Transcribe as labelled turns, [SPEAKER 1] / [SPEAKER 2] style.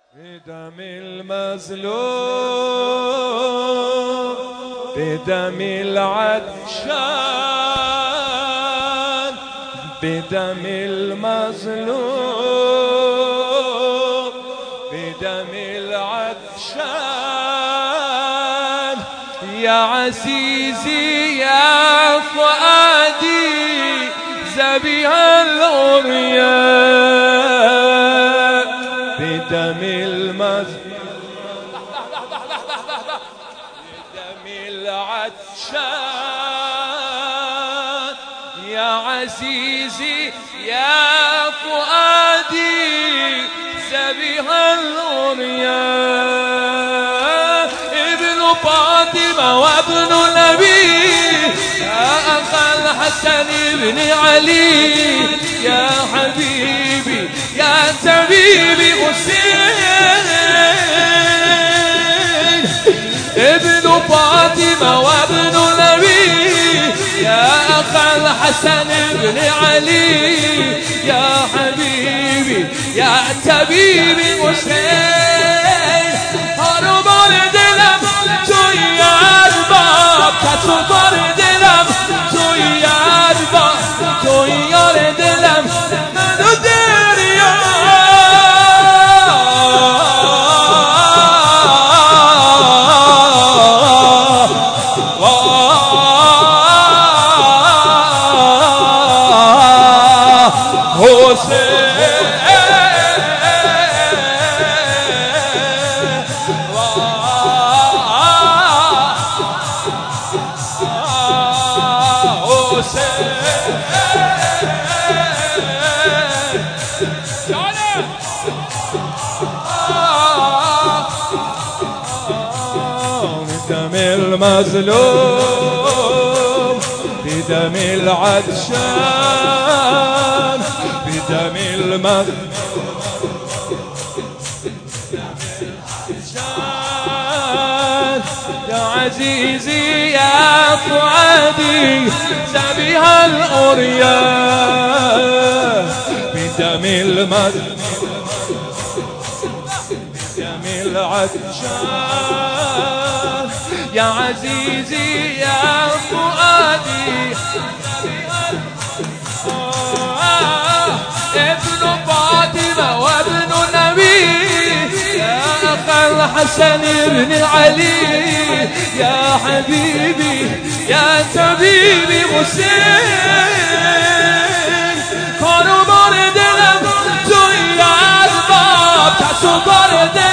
[SPEAKER 1] بدم المظلوم بدم العطشان بدم المظلوم بدم العطشان يا عزيزي يا فؤادي ذبيح العريان بدم بدم العطشان يا عزيزي يا فؤادي ذبيح العريان ابن فاطمة وابن نبي يا أخا الحسن بن علي يا حبيبي يا طبيبي حسين ابن فاطمة وابن نبي يا أخا الحسن بن علي يا حبيبي يا طبيبي حسين هربان دلم توی ارباب تصور دلم توی ارباب توی یار دلم منو دریا بدم المظلوم بدم العطشان بدم المظلوم يا عزيزي يا فؤادي ذبيح العريان بدم المظلوم بدم العطشان يا عزيزي يا فؤادي ابن فاطمة وابن نبي يا أخا الحسن بن علي يا حبيبي يا طبيبي حسين قربان دلم توی ارباب تصور دلم